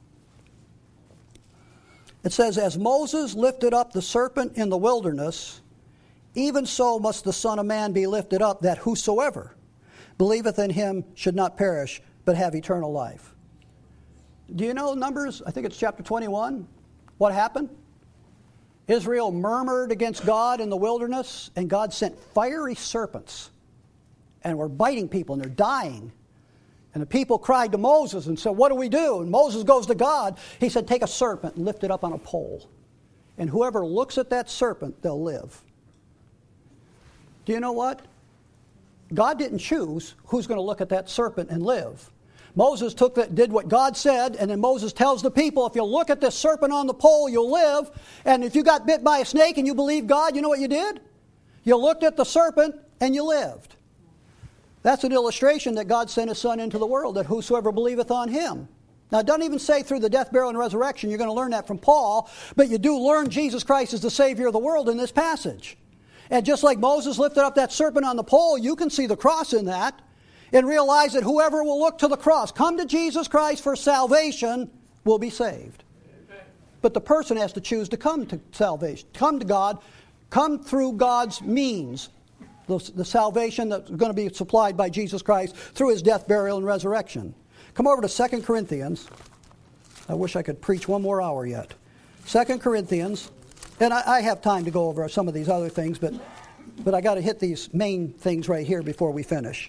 It says, as Moses lifted up the serpent in the wilderness, even so must the Son of Man be lifted up, that whosoever believeth in him should not perish, but have eternal life. Do you know Numbers? I think it's chapter twenty-one. What happened? Israel murmured against God in the wilderness, and God sent fiery serpents, and were biting people, and they're dying. And the people cried to Moses and said, what do we do? And Moses goes to God. He said, take a serpent and lift it up on a pole. And whoever looks at that serpent, they'll live. Do you know what? God didn't choose who's going to look at that serpent and live. Moses took that, did what God said, and then Moses tells the people, if you look at this serpent on the pole, you'll live. And if you got bit by a snake and you believe God, you know what you did? You looked at the serpent and you lived. That's an illustration that God sent his Son into the world, that whosoever believeth on him. Now, it doesn't even say through the death, burial, and resurrection. You're going to learn that from Paul. But you do learn Jesus Christ is the Savior of the world in this passage. And just like Moses lifted up that serpent on the pole, you can see the cross in that and realize that whoever will look to the cross, come to Jesus Christ for salvation, will be saved. Amen. But the person has to choose to come to salvation, come to God, come through God's means. The, the salvation that's going to be supplied by Jesus Christ through his death, burial, and resurrection. Come over to Second Corinthians. I wish I could preach one more hour yet. Second Corinthians. And I, I have time to go over some of these other things, but, but I got to hit these main things right here before we finish.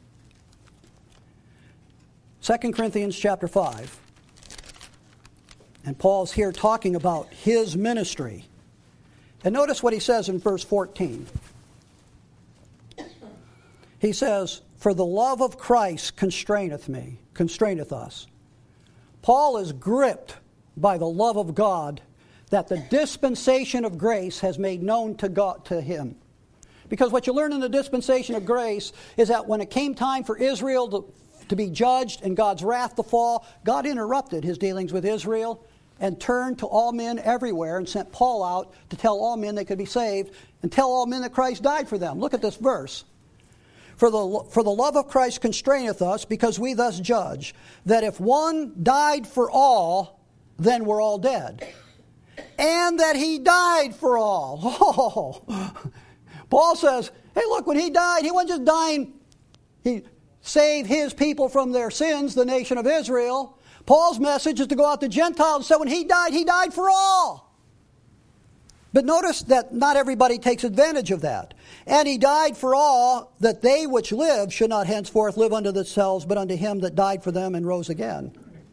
Second Corinthians chapter five. And Paul's here talking about his ministry. And notice what he says in verse fourteen. He says, for the love of Christ constraineth me, constraineth us. Paul is gripped by the love of God that the dispensation of grace has made known to God, to him. Because what you learn in the dispensation of grace is that when it came time for Israel to, to be judged and God's wrath to fall, God interrupted his dealings with Israel and turned to all men everywhere and sent Paul out to tell all men they could be saved and tell all men that Christ died for them. Look at this verse. For the, for the love of Christ constraineth us, because we thus judge, that if one died for all, then we're all dead. And that he died for all. Oh. Paul says, hey, look, when he died, he wasn't just dying. He saved his people from their sins, the nation of Israel. Paul's message is to go out to Gentiles and say, when he died, he died for all. But notice that not everybody takes advantage of that. And he died for all, that they which live should not henceforth live unto themselves, but unto him that died for them and rose again.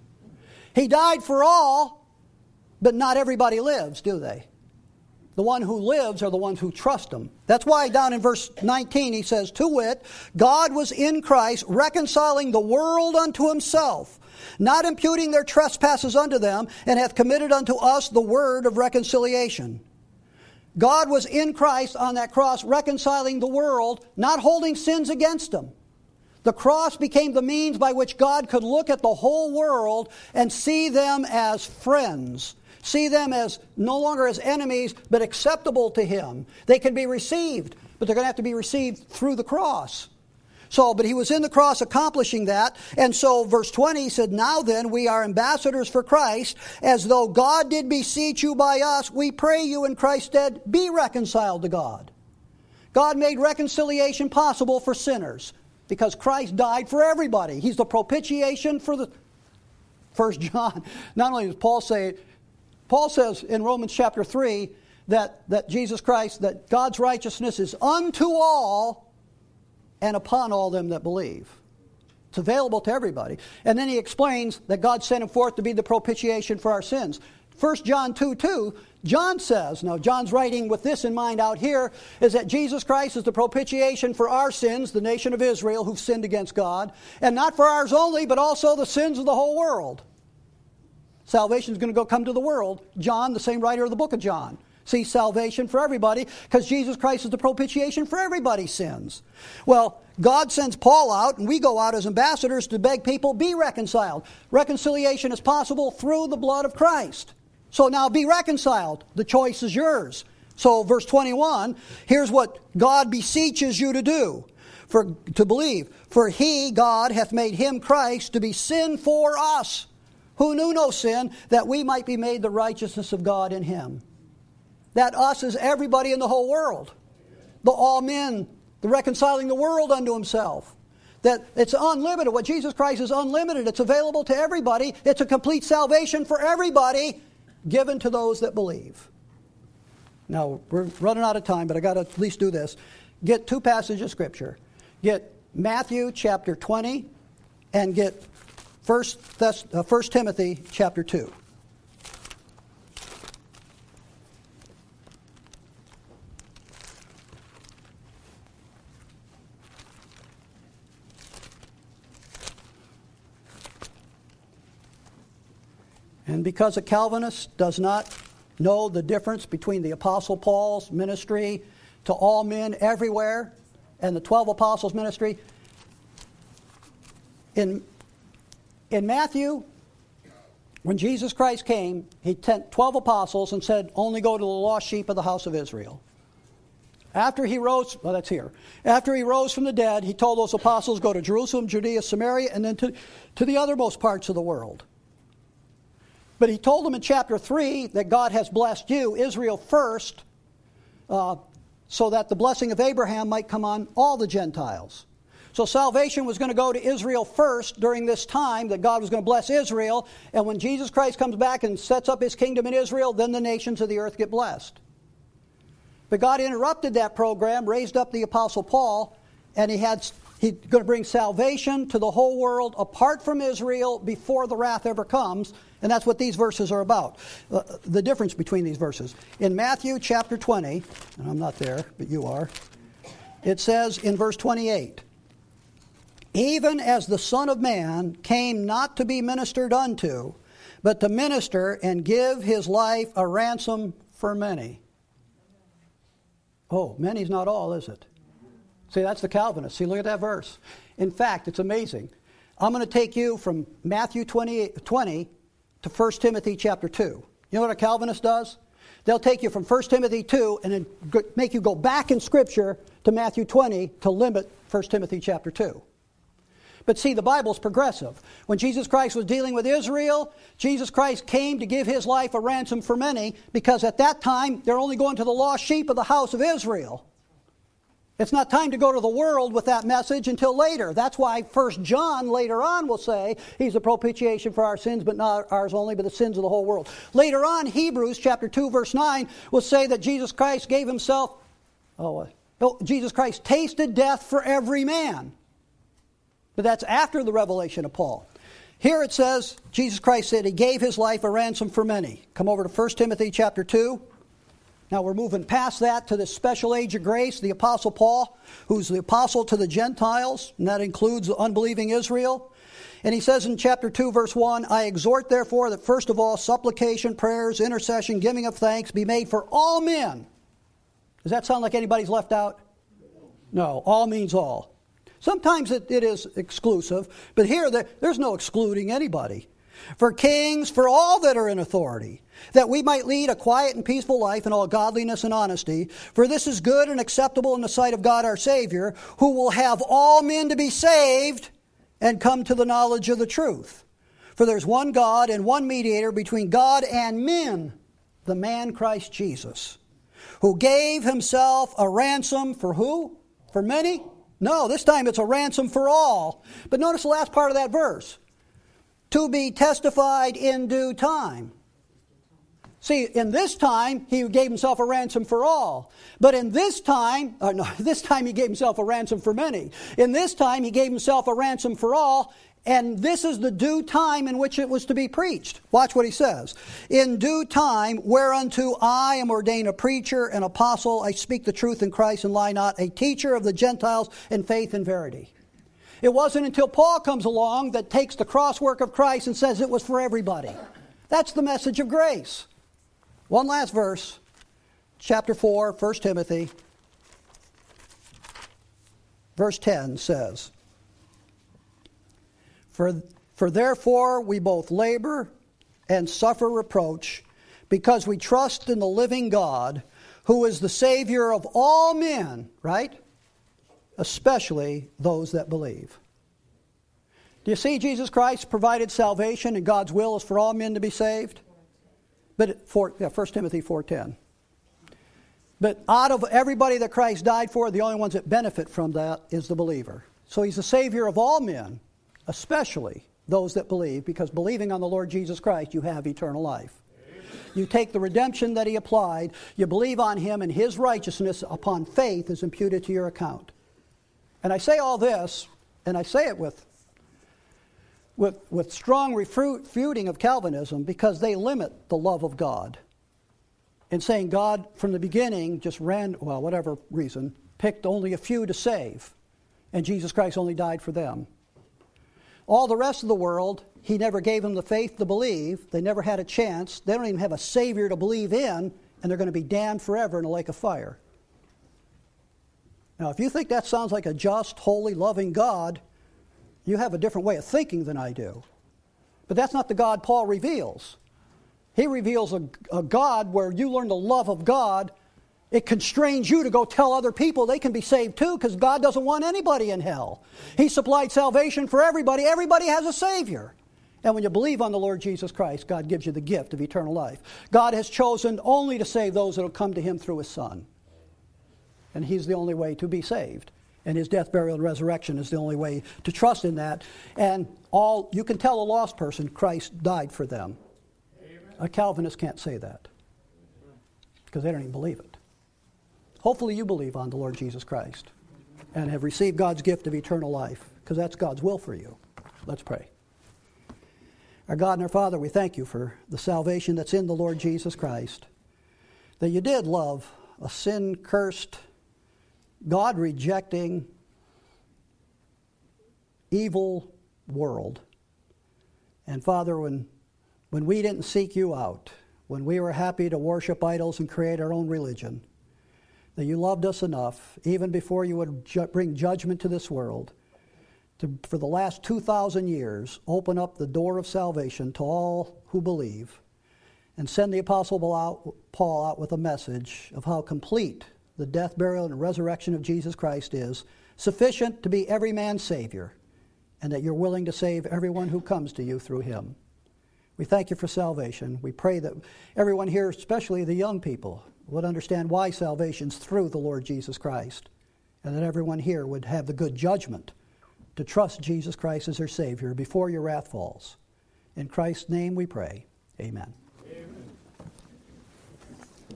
He died for all, but not everybody lives, do they? The one who lives are the ones who trust him. That's why down in verse nineteen he says, to wit, God was in Christ reconciling the world unto himself, not imputing their trespasses unto them, and hath committed unto us the word of reconciliation. God was in Christ on that cross reconciling the world, not holding sins against them. The cross became the means by which God could look at the whole world and see them as friends. See them as no longer as enemies, but acceptable to him. They can be received, but they're going to have to be received through the cross. So, but he was in the cross accomplishing that. And so verse twenty said, now then we are ambassadors for Christ, as though God did beseech you by us. We pray you in Christ's stead, be reconciled to God. God made reconciliation possible for sinners because Christ died for everybody. He's the propitiation for the... First John, not only does Paul say, Paul says in Romans chapter three that, that Jesus Christ, that God's righteousness is unto all and upon all them that believe. It's available to everybody. And then he explains that God sent him forth to be the propitiation for our sins. First John two two, John says, now John's writing with this in mind out here, is that Jesus Christ is the propitiation for our sins, the nation of Israel who've sinned against God, and not for ours only, but also the sins of the whole world. Salvation is going to go come to the world. John, the same writer of the book of John, sees salvation for everybody because Jesus Christ is the propitiation for everybody's sins. Well, God sends Paul out, and we go out as ambassadors to beg people, be reconciled. Reconciliation is possible through the blood of Christ. So now be reconciled. The choice is yours. So verse twenty-one, here's what God beseeches you to do, for to believe. For he, God, hath made him, Christ, to be sin for us, who knew no sin, that we might be made the righteousness of God in him. That us is everybody in the whole world. The all men, the reconciling the world unto himself. That it's unlimited. What Jesus Christ is unlimited. It's available to everybody. It's a complete salvation for everybody, given to those that believe. Now, we're running out of time, but I got to at least do this. Get two passages of Scripture. Get Matthew chapter twenty and get First, Thess- uh, First Timothy chapter two. And because a Calvinist does not know the difference between the Apostle Paul's ministry to all men everywhere and the twelve apostles' ministry, in In Matthew, when Jesus Christ came, he sent twelve apostles and said, only go to the lost sheep of the house of Israel. After he rose, well, that's here. After he rose from the dead, he told those apostles, go to Jerusalem, Judea, Samaria, and then to, to the othermost parts of the world. But he told them in chapter three that God has blessed you, Israel first, uh, so that the blessing of Abraham might come on all the Gentiles. So salvation was going to go to Israel first during this time, that God was going to bless Israel. And when Jesus Christ comes back and sets up his kingdom in Israel, then the nations of the earth get blessed. But God interrupted that program, raised up the Apostle Paul, and he had he's going to bring salvation to the whole world apart from Israel before the wrath ever comes. And that's what these verses are about. Uh, the difference between these verses. In Matthew chapter twenty, and I'm not there, but you are, it says in verse twenty-eight, even as the Son of Man came not to be ministered unto, but to minister and give his life a ransom for many. Oh, many's not all, is it? See, that's the Calvinist. See, look at that verse. In fact, it's amazing. I'm going to take you from Matthew twenty, twenty to First Timothy chapter two. You know what a Calvinist does? They'll take you from First Timothy two and then make you go back in Scripture to Matthew twenty to limit First Timothy chapter two. But see, the Bible's progressive. When Jesus Christ was dealing with Israel, Jesus Christ came to give his life a ransom for many, because at that time, they're only going to the lost sheep of the house of Israel. It's not time to go to the world with that message until later. That's why First John later on will say he's a propitiation for our sins, but not ours only, but the sins of the whole world. Later on, Hebrews chapter two, verse nine will say that Jesus Christ gave himself, oh, oh Jesus Christ tasted death for every man. But that's after the revelation of Paul. Here it says, Jesus Christ said he gave his life a ransom for many. Come over to First Timothy chapter two. Now we're moving past that to this special age of grace, the Apostle Paul, who's the apostle to the Gentiles, and that includes the unbelieving Israel. And he says in chapter two, verse one, I exhort therefore that first of all supplication, prayers, intercession, giving of thanks be made for all men. Does that sound like anybody's left out? No, all means all. Sometimes it, it is exclusive, but here there, there's no excluding anybody. For kings, for all that are in authority, that we might lead a quiet and peaceful life in all godliness and honesty. For this is good and acceptable in the sight of God our Savior, who will have all men to be saved and come to the knowledge of the truth. For there's one God and one mediator between God and men, the man Christ Jesus, who gave himself a ransom for who? For many? No, this time it's a ransom for all. But notice the last part of that verse. To be testified in due time. See, in this time, he gave himself a ransom for all. But in this time, uh, no, this time he gave himself a ransom for many. In this time, he gave himself a ransom for all, and this is the due time in which it was to be preached. Watch what he says. In due time, whereunto I am ordained a preacher, an apostle, I speak the truth in Christ and lie not, a teacher of the Gentiles in faith and verity. It wasn't until Paul comes along that takes the crosswork of Christ and says it was for everybody. That's the message of grace. One last verse, chapter four, First Timothy, verse ten says, For, for therefore we both labor and suffer reproach, because we trust in the living God, who is the Savior of all men, right? Especially those that believe. Do you see Jesus Christ provided salvation, and God's will is for all men to be saved? But for yeah, First Timothy four ten. But out of everybody that Christ died for, the only ones that benefit from that is the believer. So he's the Savior of all men, especially those that believe, because believing on the Lord Jesus Christ, you have eternal life. You take the redemption that he applied, you believe on him, and his righteousness upon faith is imputed to your account. And I say all this, and I say it with, with, with strong refuting of Calvinism, because they limit the love of God. In saying God, from the beginning, just ran, well, whatever reason, picked only a few to save, and Jesus Christ only died for them. All the rest of the world, he never gave them the faith to believe. They never had a chance. They don't even have a Savior to believe in, and they're going to be damned forever in a lake of fire. Now, if you think that sounds like a just, holy, loving God, you have a different way of thinking than I do. But that's not the God Paul reveals. He reveals a, a God where you learn the love of God. It constrains you to go tell other people they can be saved too, because God doesn't want anybody in hell. He supplied salvation for everybody. Everybody has a Savior. And when you believe on the Lord Jesus Christ, God gives you the gift of eternal life. God has chosen only to save those that will come to him through his Son. And he's the only way to be saved. And his death, burial, and resurrection is the only way to trust in that. And all you can tell a lost person, Christ died for them. Amen. A Calvinist can't say that, because they don't even believe it. Hopefully you believe on the Lord Jesus Christ and have received God's gift of eternal life, because that's God's will for you. Let's pray. Our God and our Father, we thank you for the salvation that's in the Lord Jesus Christ, that you did love a sin-cursed, God-rejecting, evil world. And Father, when, when we didn't seek you out, when we were happy to worship idols and create our own religion, that you loved us enough, even before you would ju- bring judgment to this world, to, for the last two thousand years, open up the door of salvation to all who believe, and send the Apostle Paul out with a message of how complete the death, burial, and resurrection of Jesus Christ is, sufficient to be every man's Savior, and that you're willing to save everyone who comes to you through him. We thank you for salvation. We pray that everyone here, especially the young people, would understand why salvation's through the Lord Jesus Christ, and that everyone here would have the good judgment to trust Jesus Christ as their Savior before your wrath falls. In Christ's name we pray. Amen.